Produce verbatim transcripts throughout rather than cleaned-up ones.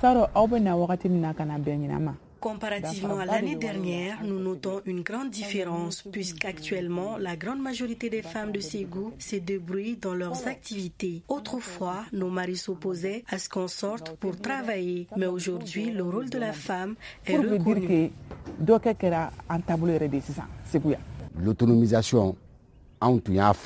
Comparativement à l'année dernière, nous notons une grande différence puisqu'actuellement, la grande majorité des femmes de Ségou se débrouillent dans leurs activités. Autrefois, nos maris s'opposaient à ce qu'on sorte pour travailler, mais aujourd'hui, le rôle de la femme est reconnu. L'autonomisation, nous,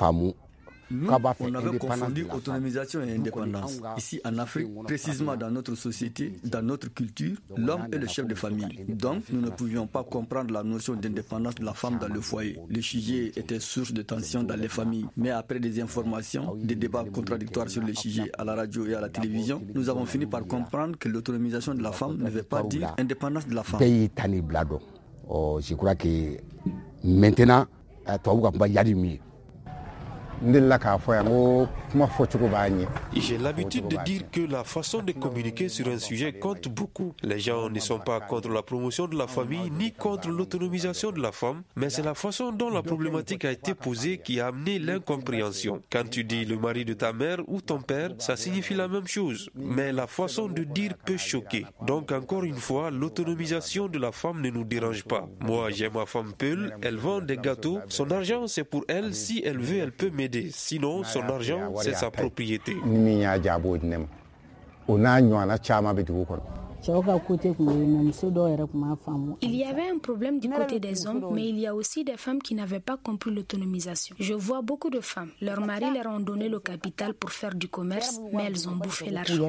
on avait confondu autonomisation et indépendance. Ici en Afrique, précisément dans notre société, dans notre culture, l'homme est le chef de famille. Donc, nous ne pouvions pas comprendre la notion d'indépendance de la femme dans le foyer. Le sujet était source de tensions dans les familles. Mais après des informations, des débats contradictoires sur le sujet à la radio et à la télévision, nous avons fini par comprendre que l'autonomisation de la femme ne veut pas dire indépendance de la femme. Je crois que maintenant, il y a du mieux. J'ai l'habitude de dire que la façon de communiquer sur un sujet compte beaucoup. Les gens ne sont pas contre la promotion de la famille ni contre l'autonomisation de la femme, mais c'est la façon dont la problématique a été posée qui a amené l'incompréhension. Quand tu dis le mari de ta mère ou ton père, ça signifie la même chose, mais la façon de dire peut choquer. Donc encore une fois, l'autonomisation de la femme ne nous dérange pas. Moi, j'ai ma femme Peul, elle vend des gâteaux, son argent c'est pour elle, si elle veut, elle peut m'aider. Sinon, son argent, c'est sa propriété. Il y avait un problème du côté des hommes, mais il y a aussi des femmes qui n'avaient pas compris l'autonomisation. Je vois beaucoup de femmes. Leurs maris leur ont donné le capital pour faire du commerce, mais elles ont bouffé l'argent.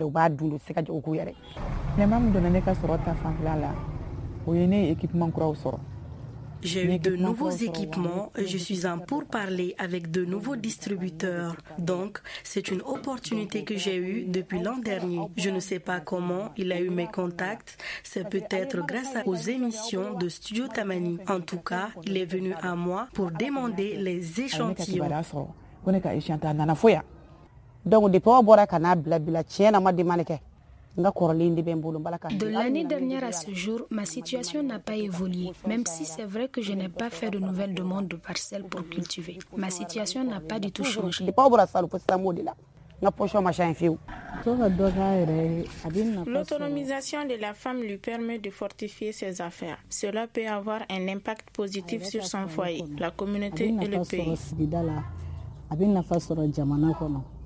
J'ai eu de nouveaux équipements et je suis en pourparlers avec de nouveaux distributeurs. Donc, c'est une opportunité que j'ai eue depuis l'an dernier. Je ne sais pas comment il a eu mes contacts. C'est peut-être grâce aux émissions de Studio Tamani. En tout cas, il est venu à moi pour demander les échantillons. De l'année dernière à ce jour, ma situation n'a pas évolué, même si c'est vrai que je n'ai pas fait de nouvelles demandes de parcelles pour cultiver. Ma situation n'a pas du tout changé. L'autonomisation de la femme lui permet de fortifier ses affaires. Cela peut avoir un impact positif sur son foyer, la communauté et le pays.